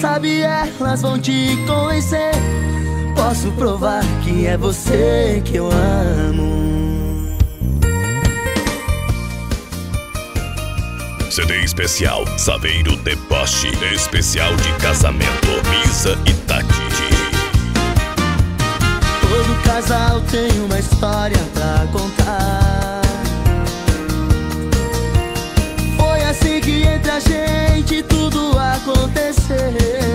sabe elas vão te convencer. Posso provar que é você que eu amo. CD especial Saveiro Deboche, especial de casamento, Misa e Tati. Todo casal tem uma história pra contar. Foi assim que entre a gente tudo aconteceu.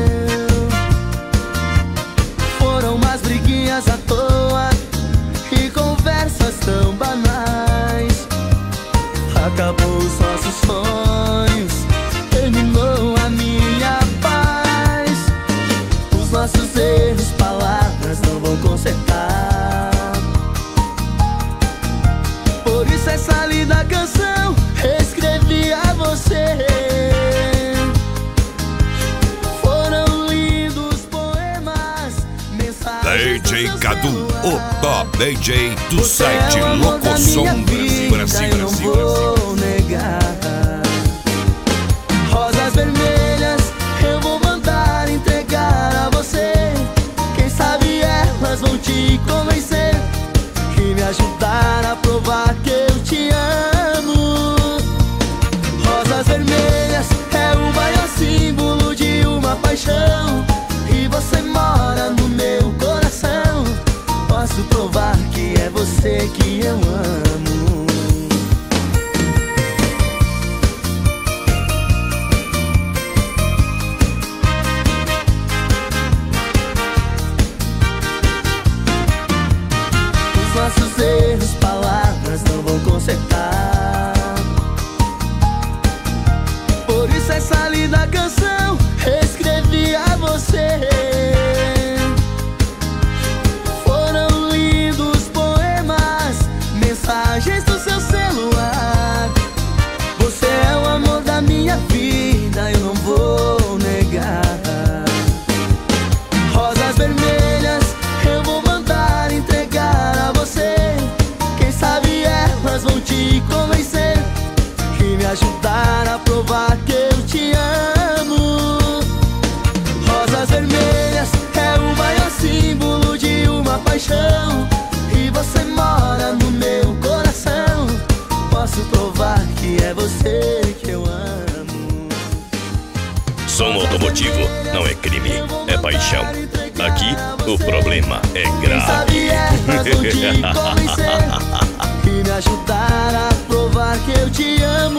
Foram umas briguinhas à toa e conversas tão banais. Acabou os nossos sonhos, terminou a minha paz. Os nossos erros, palavras não vão consertar. Por isso essa linda canção escrevi a você. Foram lindos poemas, mensagens DJ Cadu, o top DJ do você site é o amor da Locosom minha Brasil, vida, Brasil, eu não Brasil, vou negar. Rosas vermelhas eu vou mandar entregar a você. Quem sabe elas vão te convencer e me ajudar a provar que eu te amo. Rosas vermelhas é o maior símbolo de uma paixão, e você mora no meu coração. Posso provar que é você que eu amo. Os nossos erros, palavras não vão consertar. Por isso essa linda canção escrevi a você. Foram lindos poemas, mensagens do seu celular. Você é o amor da minha vida, eu não vou negar. Rosas vermelhas eu vou mandar entregar a você. Quem sabe elas vão te convencer e me ajudar a provar que eu te amo. Rosas vermelhas é o maior símbolo de uma paixão, e você mora no meu coração. Posso provar que é você que eu amo. Som automotivo não é crime, é paixão. Aqui o problema é Quem sabe grave. elas vão te convencer e me ajudar a provar que eu te amo.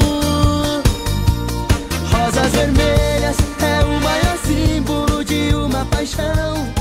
Rosas vermelhas é o maior símbolo de uma paixão,